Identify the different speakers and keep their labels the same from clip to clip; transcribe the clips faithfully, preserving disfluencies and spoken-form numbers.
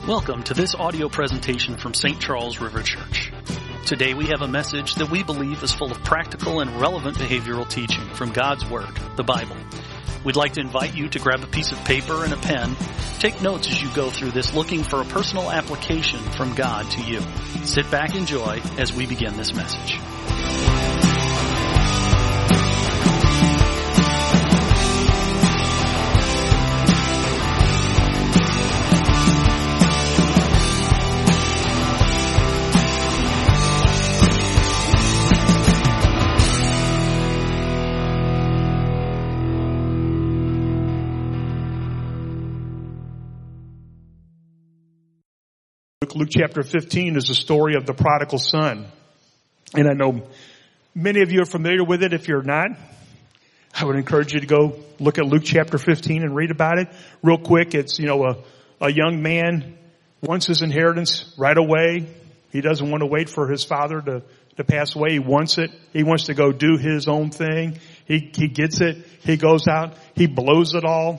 Speaker 1: Welcome to this audio presentation from Saint Charles River Church. Today we have a message that we believe is full of practical and relevant behavioral teaching from God's Word, the Bible. We'd like to invite you to grab a piece of paper and a pen. Take notes as you go through this, looking for a personal application from God to you. Sit back, enjoy as we begin this message.
Speaker 2: Luke chapter fifteen is the story of the prodigal son. And I know many of you are familiar with it. If you're not, I would encourage you to go look at Luke chapter fifteen and read about it. Real quick, it's, you know, a, a young man wants his inheritance right away. He doesn't want to wait for his father to, to pass away. He wants it. He wants to go do his own thing. He, he gets it. He goes out. He blows it all.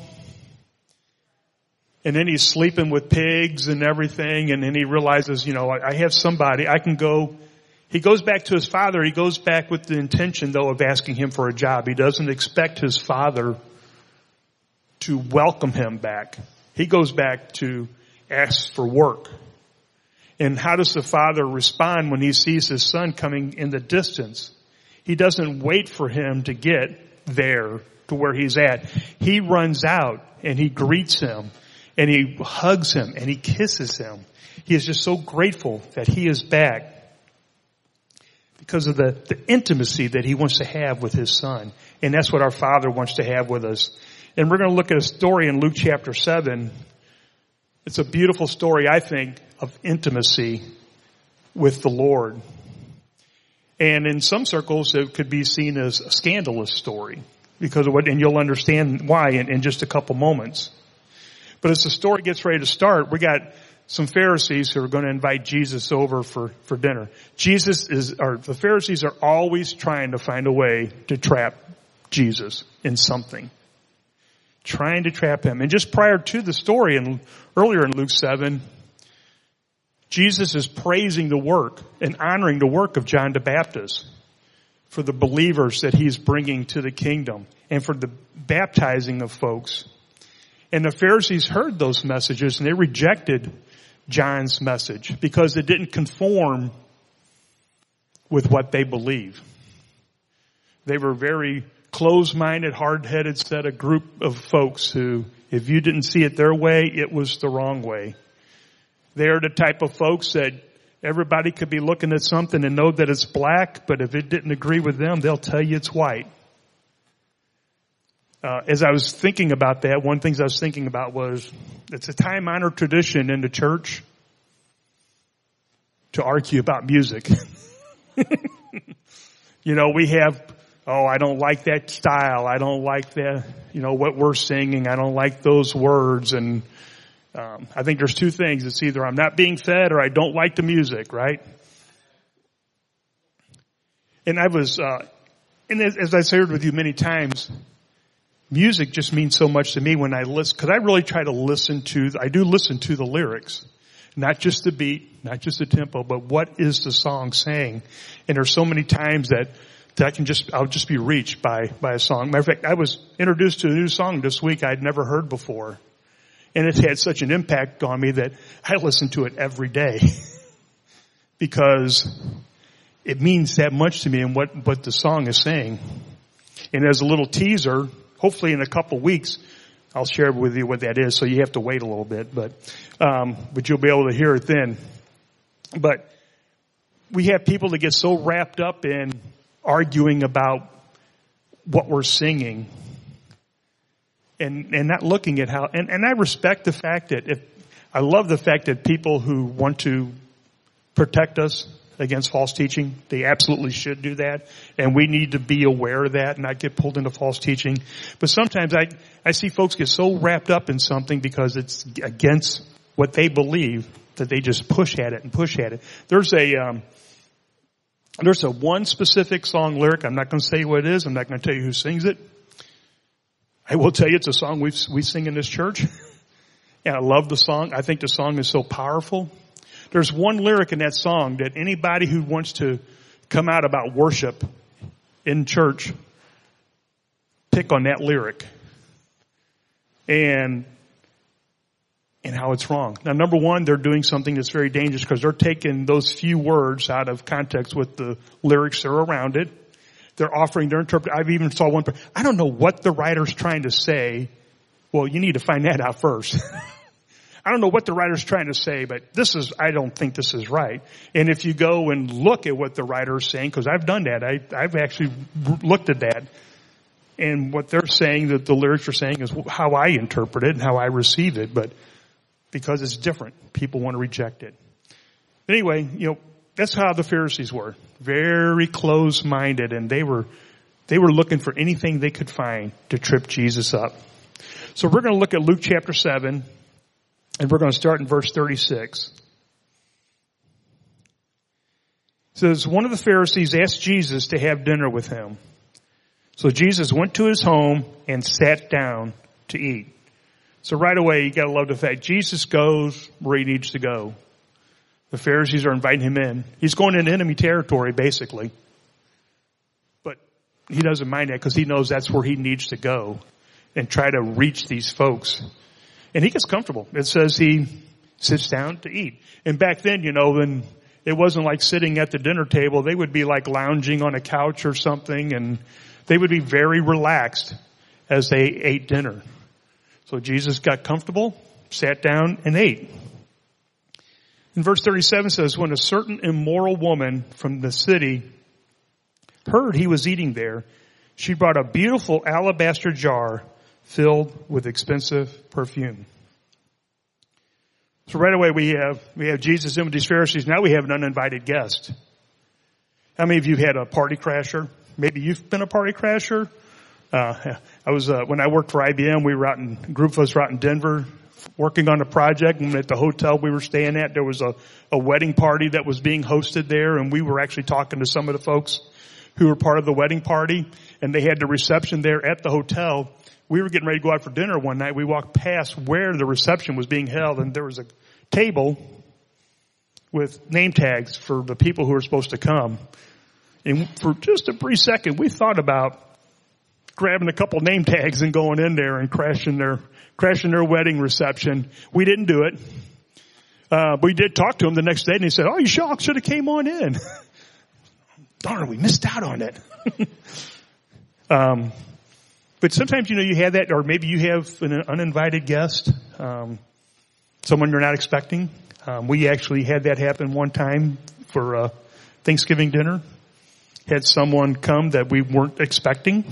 Speaker 2: And then he's sleeping with pigs and everything. And then he realizes, you know, I, I have somebody. I can go. He goes back to his father. He goes back with the intention, though, of asking him for a job. He doesn't expect his father to welcome him back. He goes back to ask for work. And how does the father respond when he sees his son coming in the distance? He doesn't wait for him to get there to where he's at. He runs out and he greets him. And he hugs him and he kisses him. He is just so grateful that he is back because of the, the intimacy that he wants to have with his son. And that's what our Father wants to have with us. And we're going to look at a story in Luke chapter seven. It's a beautiful story, I think, of intimacy with the Lord. And in some circles, it could be seen as a scandalous story because of what, and you'll understand why in, in just a couple moments. But as the story gets ready to start, we got some Pharisees who are going to invite Jesus over for, for dinner. Jesus is, or the Pharisees are always trying to find a way to trap Jesus in something. Trying to trap him. And just prior to the story, and earlier in Luke seven, Jesus is praising the work and honoring the work of John the Baptist for the believers that he's bringing to the kingdom and for the baptizing of folks. And the Pharisees heard those messages and they rejected John's message because it didn't conform with what they believe. They were very closed-minded, hard-headed set of group of folks who, if you didn't see it their way, it was the wrong way. They're the type of folks that everybody could be looking at something and know that it's black, but if it didn't agree with them, they'll tell you it's white. Uh, as I was thinking about that, one of the things I was thinking about was it's a time-honored tradition in the church to argue about music. You know, we have, oh, I don't like that style. I don't like that, you know, what we're singing. I don't like those words. And um, I think there's two things. It's either I'm not being fed or I don't like the music, right? And I was, uh, and as, as I've shared with you many times, music just means so much to me when I listen, because I really try to listen to, I do listen to the lyrics. Not just the beat, not just the tempo, but what is the song saying? And there's so many times that, that I can just, I'll just be reached by, by a song. Matter of fact, I was introduced to a new song this week I'd never heard before. And it's had such an impact on me that I listen to it every day. Because it means that much to me and what, what the song is saying. And as a little teaser, hopefully in a couple weeks, I'll share with you what that is. So you have to wait a little bit, but, um, but you'll be able to hear it then. But we have people that get so wrapped up in arguing about what we're singing and, and not looking at how, and, and I respect the fact that if, I love the fact that people who want to protect us against false teaching, they absolutely should do that. And we need to be aware of that and not get pulled into false teaching. But sometimes I, I see folks get so wrapped up in something because it's against what they believe that they just push at it and push at it. There's a, um, there's a one specific song lyric. I'm not going to say what it is. I'm not going to tell you who sings it. I will tell you it's a song we we sing in this church. And I love the song. I think the song is so powerful. There's one lyric in that song that anybody who wants to come out about worship in church, pick on that lyric. And and how it's wrong. Now, number one, they're doing something that's very dangerous because they're taking those few words out of context with the lyrics that are around it. They're offering their interpretation. I've even saw one. I don't know what the writer's trying to say. Well, you need to find that out first. I don't know what the writer's trying to say, but this is, I don't think this is right. And if you go and look at what the writer is saying, because I've done that, I, I've actually looked at that, and what they're saying, that the lyrics are saying, is how I interpret it and how I receive it, but because it's different, people want to reject it. Anyway, you know, that's how the Pharisees were. Very close-minded, and they were, they were looking for anything they could find to trip Jesus up. So we're going to look at Luke chapter seven, and we're going to start in verse thirty-six. It says, one of the Pharisees asked Jesus to have dinner with him. So Jesus went to his home and sat down to eat. So right away, you got to love the fact Jesus goes where he needs to go. The Pharisees are inviting him in. He's going into enemy territory, basically. But he doesn't mind that because he knows that's where he needs to go and try to reach these folks. And he gets comfortable. It says he sits down to eat. And back then, you know, when it wasn't like sitting at the dinner table, they would be like lounging on a couch or something, and they would be very relaxed as they ate dinner. So Jesus got comfortable, sat down, and ate. In verse thirty-seven says, when a certain immoral woman from the city heard he was eating there, she brought a beautiful alabaster jar filled with expensive perfume. So right away we have, we have Jesus in with these Pharisees. Now we have an uninvited guest. How many of you had a party crasher? Maybe you've been a party crasher. Uh, I was, uh, when I worked for I B M, we were out in, a group of us were out in Denver working on a project, and at the hotel we were staying at, there was a, a wedding party that was being hosted there, and we were actually talking to some of the folks who were part of the wedding party, and they had the reception there at the hotel. We were getting ready to go out for dinner one night. We walked past where the reception was being held, and there was a table with name tags for the people who were supposed to come. And for just a brief second, we thought about grabbing a couple name tags and going in there and crashing their crashing their wedding reception. We didn't do it. Uh, but we did talk to him the next day, and he said, oh, you should have came on in. Darn, we missed out on it. um, but sometimes, you know, you have that, or maybe you have an uninvited guest, um, someone you're not expecting. Um, we actually had that happen one time for uh, Thanksgiving dinner. Had someone come that we weren't expecting.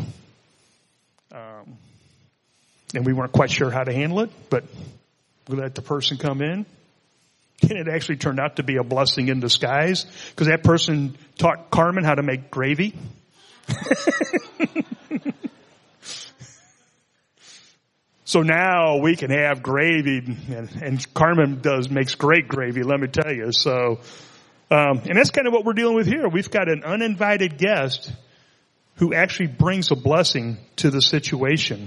Speaker 2: Um, and we weren't quite sure how to handle it, but we let the person come in. And it actually turned out to be a blessing in disguise, because that person taught Carmen how to make gravy. So now we can have gravy, and, and Carmen does makes great gravy, let me tell you. So, um, and that's kind of what we're dealing with here. We've got an uninvited guest who actually brings a blessing to the situation.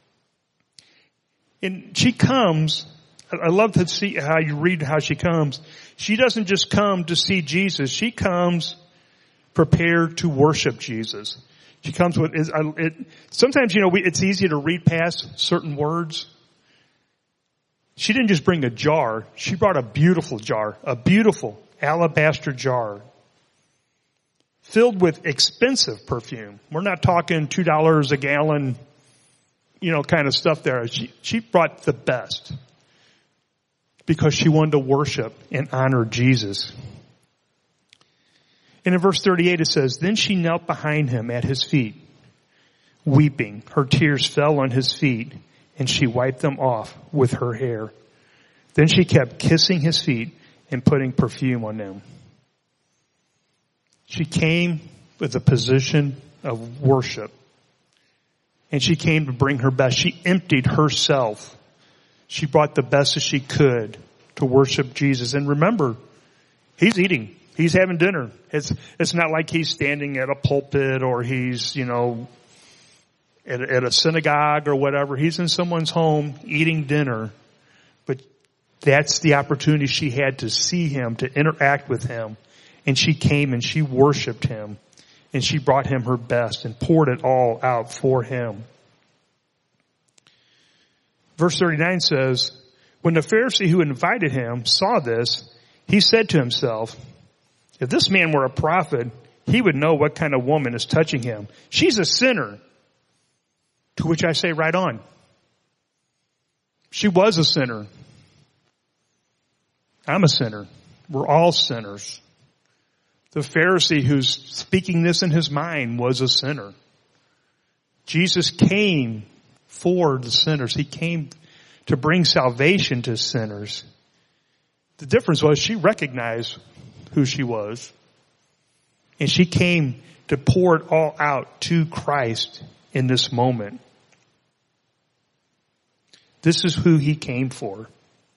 Speaker 2: And she comes, I love to see how you read how she comes. She doesn't just come to see Jesus. She comes prepared to worship Jesus. She comes with, it, sometimes, you know, we, it's easy to read past certain words. She didn't just bring a jar. She brought a beautiful jar, a beautiful alabaster jar filled with expensive perfume. We're not talking two dollars a gallon, you know, kind of stuff there. She, she brought the best because she wanted to worship and honor Jesus. And in verse thirty-eight it says, then she knelt behind him at his feet, weeping. Her tears fell on his feet, and she wiped them off with her hair. Then she kept kissing his feet and putting perfume on them. She came with a position of worship, and she came to bring her best. She emptied herself. She brought the best that she could to worship Jesus. And remember, he's eating. He's having dinner. It's, it's not like he's standing at a pulpit or he's, you know, at, at a synagogue or whatever. He's in someone's home eating dinner. But that's the opportunity she had to see him, to interact with him. And she came and she worshiped him. And she brought him her best and poured it all out for him. Verse thirty-nine says, when the Pharisee who invited him saw this, he said to himself, if this man were a prophet, he would know what kind of woman is touching him. She's a sinner. To which I say, right on. She was a sinner. I'm a sinner. We're all sinners. The Pharisee who's speaking this in his mind was a sinner. Jesus came for the sinners. He came to bring salvation to sinners. The difference was she recognized who she was. And she came to pour it all out to Christ in this moment. This is who he came for.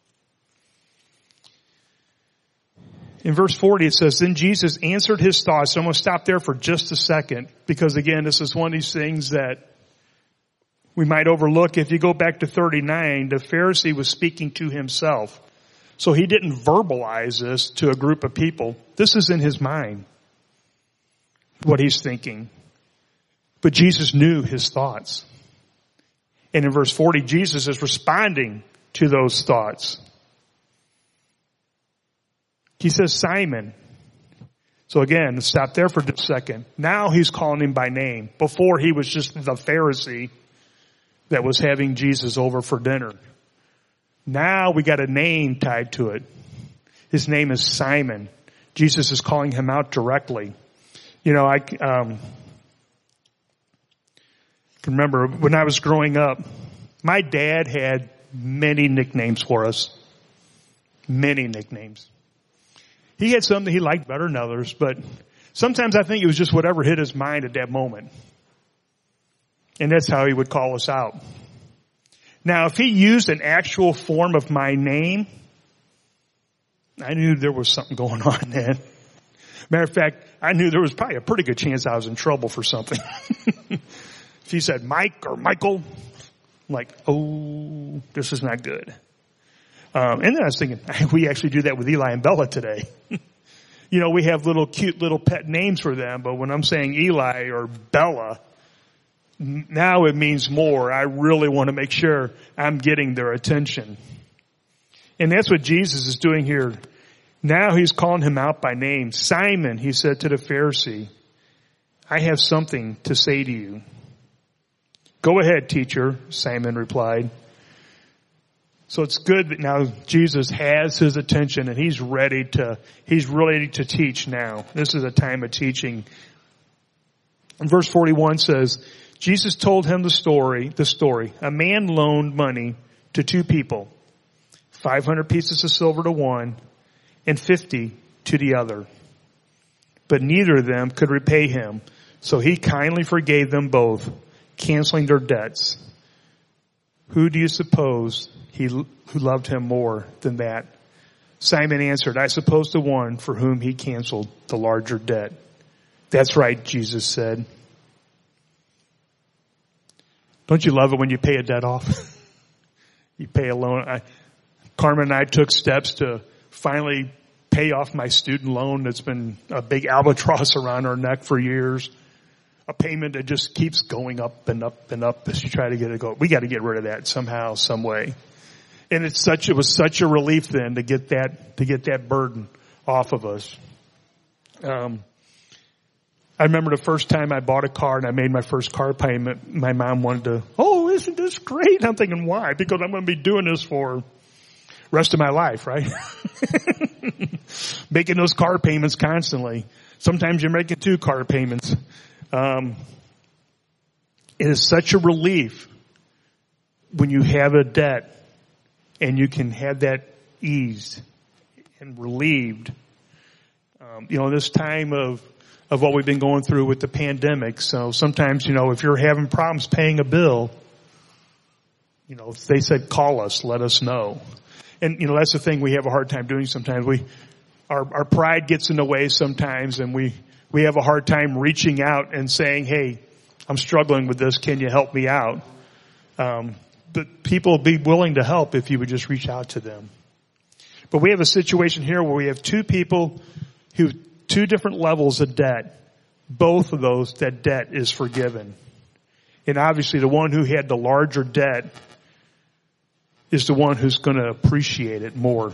Speaker 2: In verse forty it says, then Jesus answered his thoughts. So I'm going to stop there for just a second, because again, this is one of these things that we might overlook. If you go back to thirty-nine, the Pharisee was speaking to himself. So he didn't verbalize this to a group of people. This is in his mind, what he's thinking. But Jesus knew his thoughts. And in verse forty, Jesus is responding to those thoughts. He says, Simon. So again, stop there for just a second. Now he's calling him by name. Before he was just the Pharisee that was having Jesus over for dinner. Now we got a name tied to it. His name is Simon. Jesus is calling him out directly. You know, I um, can remember when I was growing up, my dad had many nicknames for us. Many nicknames. He had some that he liked better than others, but sometimes I think it was just whatever hit his mind at that moment. And that's how he would call us out. Now, if he used an actual form of my name, I knew there was something going on then. Matter of fact, I knew there was probably a pretty good chance I was in trouble for something. If he said Mike or Michael, I'm like, oh, this is not good. Um, and then I was thinking, we actually do that with Eli and Bella today. You know, we have little cute little pet names for them, but when I'm saying Eli or Bella, now it means more. I really want to make sure I'm getting their attention. And that's what Jesus is doing here. Now he's calling him out by name. Simon, he said to the Pharisee, I have something to say to you. Go ahead, teacher, Simon replied. So it's good that now Jesus has his attention and he's ready to, he's ready to teach now. This is a time of teaching. And verse forty-one says, Jesus told him the story, the story. A man loaned money to two people, five hundred pieces of silver to one and fifty to the other. But neither of them could repay him. So he kindly forgave them both, canceling their debts. Who do you suppose he who loved him more than that? Simon answered, I suppose the one for whom he canceled the larger debt. That's right, Jesus said. Don't you love it when you pay a debt off? You pay a loan. I, Carmen and I took steps to finally pay off my student loan that's been a big albatross around our neck for years. A payment that just keeps going up and up and up as you try to get it going. We got to get rid of that somehow, some way. And it's such, it was such a relief then to get that, to get that burden off of us. Um, I remember the first time I bought a car and I made my first car payment, my mom wanted to, oh, isn't this great? I'm thinking, why? Because I'm going to be doing this for the rest of my life, right? Making those car payments constantly. Sometimes you're making two car payments. Um, it is such a relief when you have a debt and you can have that eased and relieved. Um, you know, this time of, of what we've been going through with the pandemic. So sometimes, you know, if you're having problems paying a bill, you know, they said, call us, let us know. And, you know, that's the thing we have a hard time doing sometimes. We, our, our pride gets in the way sometimes and we, we have a hard time reaching out and saying, hey, I'm struggling with this. Can you help me out? Um, but people will be willing to help if you would just reach out to them. But we have a situation here where we have two people who, two different levels of debt. Both of those, that debt is forgiven. And obviously the one who had the larger debt is the one who's going to appreciate it more.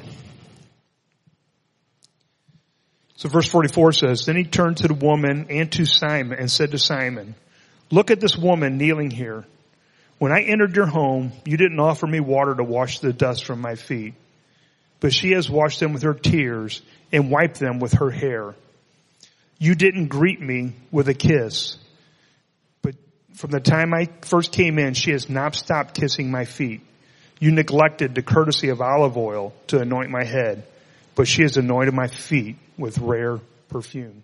Speaker 2: So verse forty-four says, then he turned to the woman and to Simon and said to Simon, look at this woman kneeling here. When I entered your home, you didn't offer me water to wash the dust from my feet, but she has washed them with her tears and wiped them with her hair. You didn't greet me with a kiss, but from the time I first came in, she has not stopped kissing my feet. You neglected the courtesy of olive oil to anoint my head, but she has anointed my feet with rare perfume.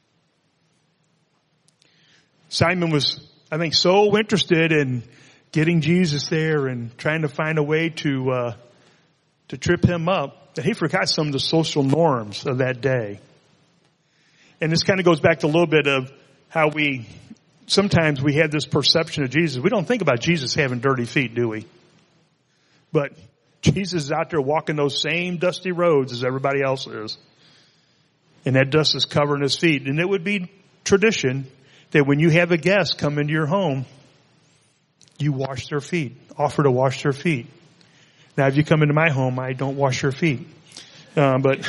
Speaker 2: Simon was, I think, so interested in getting Jesus there and trying to find a way to uh, to trip him up that he forgot some of the social norms of that day. And this kind of goes back to a little bit of how we, sometimes we have this perception of Jesus. We don't think about Jesus having dirty feet, do we? But Jesus is out there walking those same dusty roads as everybody else is. And that dust is covering his feet. And it would be tradition that when you have a guest come into your home, you wash their feet, offer to wash their feet. Now, if you come into my home, I don't wash your feet. Um, but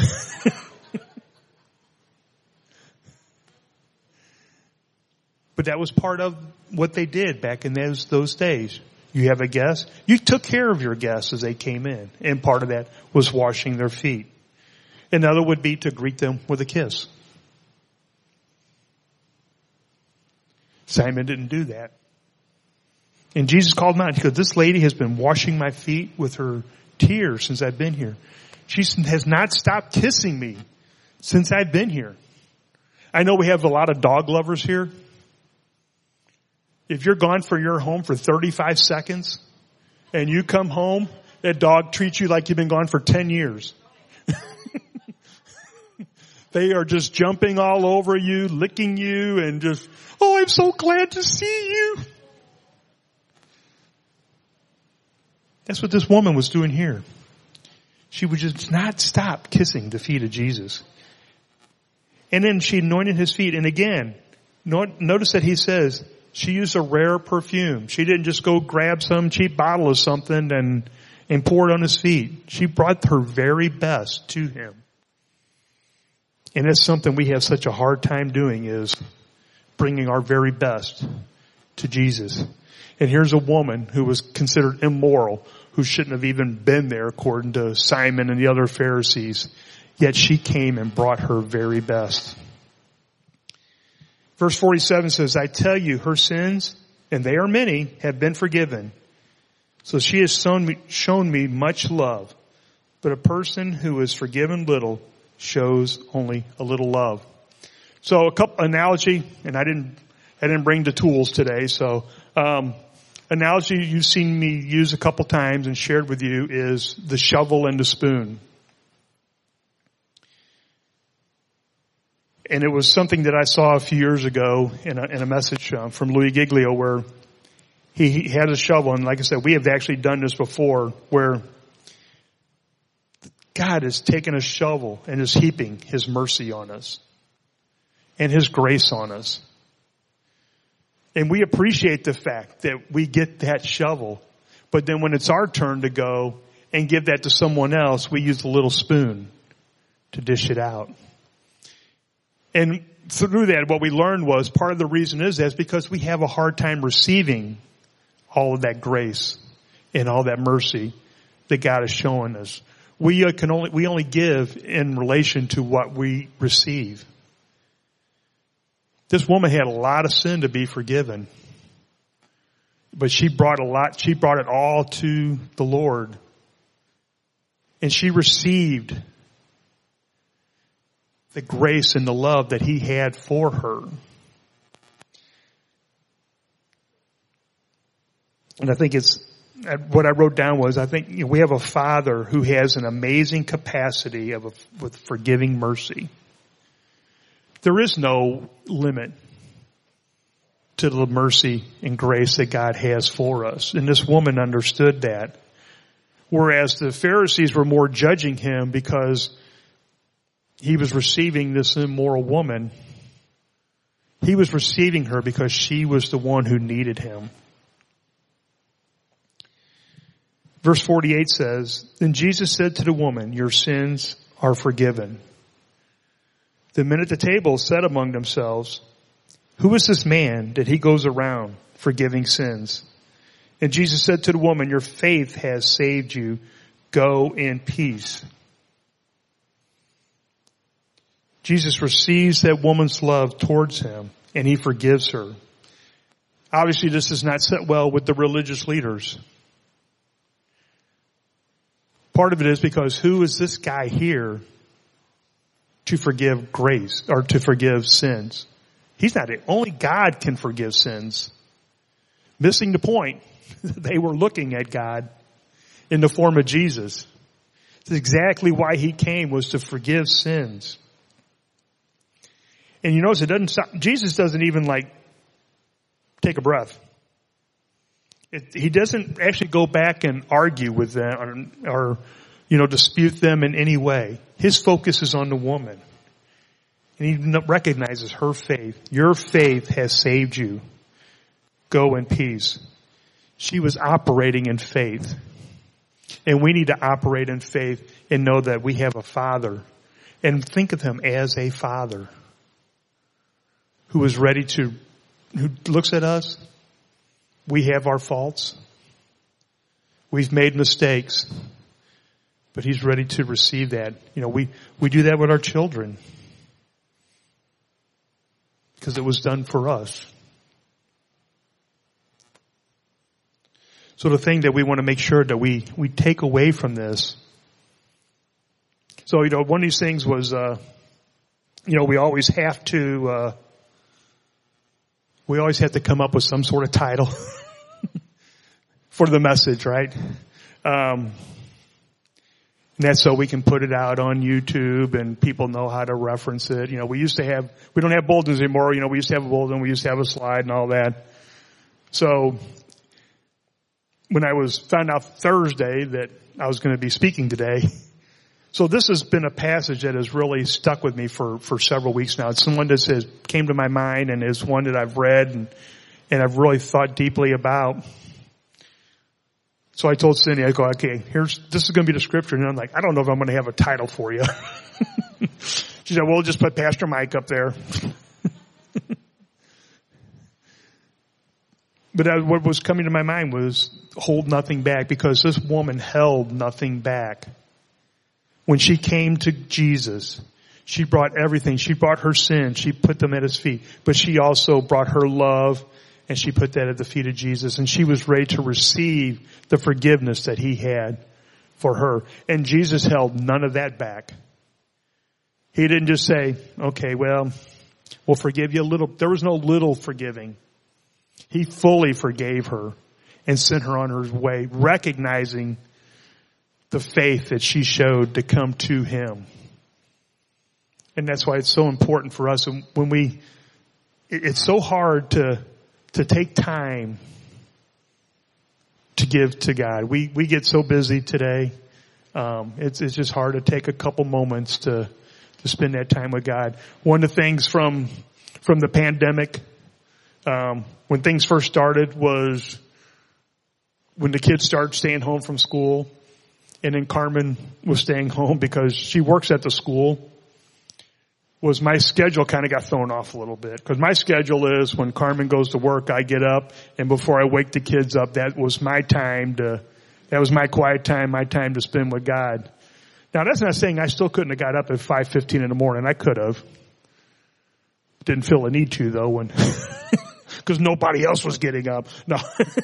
Speaker 2: but that was part of what they did back in those those days. You have a guest, you took care of your guests as they came in, and part of that was washing their feet. Another would be to greet them with a kiss. Simon didn't do that. And Jesus called him out. He goes, this lady has been washing my feet with her tears since I've been here. She has not stopped kissing me since I've been here. I know we have a lot of dog lovers here. If you're gone from your home for thirty-five seconds and you come home, that dog treats you like you've been gone for ten years. They are just jumping all over you, licking you, and just, oh, I'm so glad to see you. That's what this woman was doing here. She would just not stop kissing the feet of Jesus. And then she anointed his feet. And again, notice that he says she used a rare perfume. She didn't just go grab some cheap bottle of something and, and pour it on his feet. She brought her very best to him. And that's something we have such a hard time doing, is bringing our very best to Jesus. And here's a woman who was considered immoral, who shouldn't have even been there according to Simon and the other Pharisees. Yet she came and brought her very best. Verse forty-seven says, I tell you, her sins, and they are many, have been forgiven. So she has shown me, shown me much love. But a person who is forgiven little shows only a little love. So a couple analogy, and I didn't, I didn't bring the tools today. So, um, analogy you've seen me use a couple times and shared with you is the shovel and the spoon. And it was something that I saw a few years ago in a, in a message um, from Louis Giglio, where he, he had a shovel. And like I said, we have actually done this before, where God has taken a shovel and is heaping his mercy on us and his grace on us. And we appreciate the fact that we get that shovel. But then when it's our turn to go and give that to someone else, we use a little spoon to dish it out. And through that, what we learned was part of the reason is that's because we have a hard time receiving all of that grace and all that mercy that God is showing us. We can only, we only give in relation to what we receive. This woman had a lot of sin to be forgiven. But she brought a lot, she brought it all to the Lord. And she received the grace and the love that he had for her. And I think it's, what I wrote down was, I think you know, we have a Father who has an amazing capacity of a, with forgiving mercy. There is no limit. to the mercy and grace that God has for us. And this woman understood that. Whereas the Pharisees were more judging him because he was receiving this immoral woman. He was receiving her because she was the one who needed him. Verse forty-eight says, Then Jesus said to the woman, Your sins are forgiven. The men at the table said among themselves, Who is this man that he goes around forgiving sins? And Jesus said to the woman, Your faith has saved you. Go in peace. Jesus receives that woman's love towards him, and he forgives her. Obviously, this does not sit well with the religious leaders. Part of it is because who is this guy here to forgive grace or to forgive sins? He's not it. Only God can forgive sins. Missing the point. They were looking at God in the form of Jesus. That's exactly why he came, was to forgive sins. And you notice it doesn't stop. Jesus doesn't even like take a breath. It, he doesn't actually go back and argue with them or, or, you know, dispute them in any way. His focus is on the woman. And he recognizes her faith. Your faith has saved you. Go in peace. She was operating in faith. And we need to operate in faith and know that we have a Father. And think of him as a Father who is ready to, who looks at us. We have our faults. We've made mistakes. But he's ready to receive that. You know, we, we do that with our children. Because it was done for us. So the thing that we want to make sure that we, we take away from this. So, you know, one of these things was, uh, you know, we always have to, uh, we always have to come up with some sort of title for the message, right? Um, and that's so we can put it out on YouTube and people know how to reference it. You know, we used to have, we don't have bulletins anymore. You know, we used to have a bulletin, we used to have a slide and all that. So, when I was found out Thursday that I was going to be speaking today. So this has been a passage that has really stuck with me for, for several weeks now. It's someone that says, came to my mind and is one that I've read and, and I've really thought deeply about. So I told Cindy, I go, okay, here's, this is going to be the scripture. And I'm like, I don't know if I'm going to have a title for you. She said, well, we'll just put Pastor Mike up there. But what was coming to my mind was hold nothing back, because this woman held nothing back. When she came to Jesus, she brought everything. She brought her sin. She put them at his feet. But she also brought her love, and she put that at the feet of Jesus. And she was ready to receive the forgiveness that he had for her. And Jesus held none of that back. He didn't just say, okay, well, we'll forgive you a little. There was no little forgiving. He fully forgave her and sent her on her way, recognizing the faith that she showed to come to him. And that's why it's so important for us. When we, it's so hard to, to take time to give to God. We, we get so busy today. Um, it's, it's just hard to take a couple moments to, to spend that time with God. One of the things from, from the pandemic, um, when things first started was when the kids started staying home from school, and then Carmen was staying home because she works at the school, was my schedule kind of got thrown off a little bit. Because my schedule is when Carmen goes to work, I get up, and before I wake the kids up, that was my time to, that was my quiet time, my time to spend with God. Now that's not saying I still couldn't have got up at five fifteen in the morning. I could have. Didn't feel a need to though when, because nobody else was getting up. No.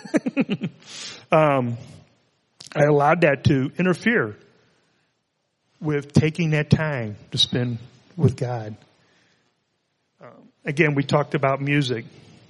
Speaker 2: um, I allowed that to interfere with taking that time to spend with God. Um, again, we talked about music.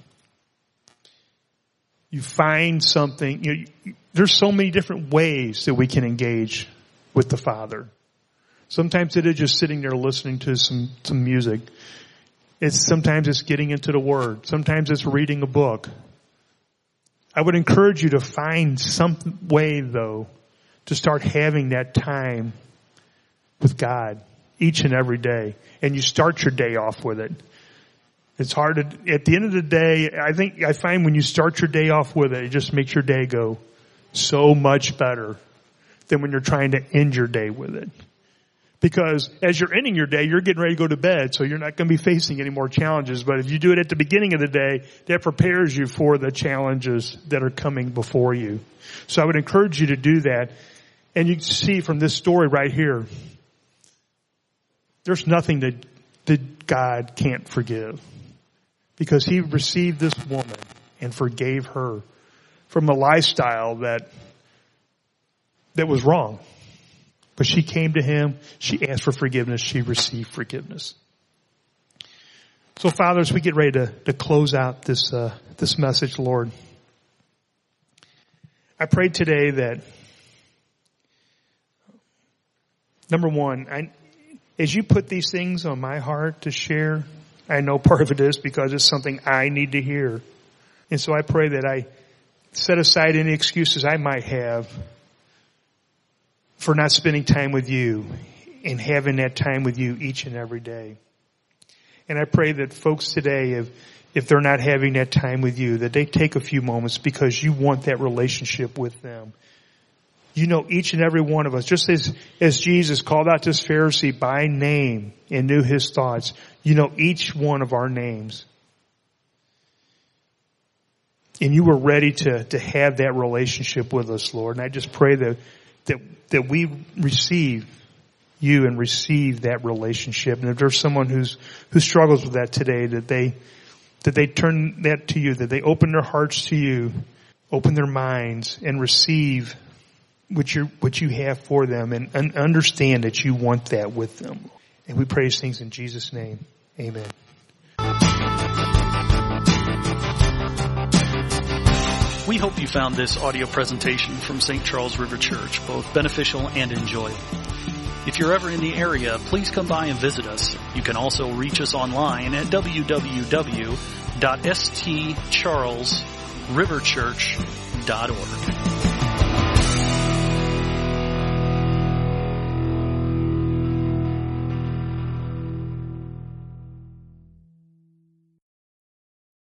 Speaker 2: You find something, you know, there's so many different ways that we can engage with the Father. Sometimes it is just sitting there listening to some, some music. It's sometimes it's getting into the Word. Sometimes it's reading a book. I would encourage you to find some way, though, to start having that time with God each and every day. And you start your day off with it. It's hard to, at the end of the day, I think, I find when you start your day off with it, it just makes your day go so much better than when you're trying to end your day with it. Because as you're ending your day, you're getting ready to go to bed, so you're not going to be facing any more challenges. But if you do it at the beginning of the day, that prepares you for the challenges that are coming before you. So I would encourage you to do that. And you can see from this story right here, there's nothing that, that God can't forgive. Because he received this woman and forgave her from a lifestyle that, that was wrong. But she came to him, she asked for forgiveness, she received forgiveness. So Father, as we get ready to, to close out this, uh, this message, Lord, I pray today that, number one, I, as you put these things on my heart to share, I know part of it is because it's something I need to hear. And so I pray that I set aside any excuses I might have for not spending time with you and having that time with you each and every day. And I pray that folks today, if, if they're not having that time with you, that they take a few moments because you want that relationship with them. You know each and every one of us, just as, as Jesus called out this Pharisee by name and knew his thoughts, you know each one of our names. And you were ready to, to have that relationship with us, Lord. And I just pray that, that, that we receive you and receive that relationship. And if there's someone who's, who struggles with that today, that they, that they turn that to you, that they open their hearts to you, open their minds and receive what you what you have for them, and, and understand that you want that with them. And we pray these things in Jesus' name. Amen.
Speaker 1: We hope you found this audio presentation from Saint Charles River Church both beneficial and enjoyable. If you're ever in the area, please come by and visit us. You can also reach us online at w w w dot s t charles river church dot org.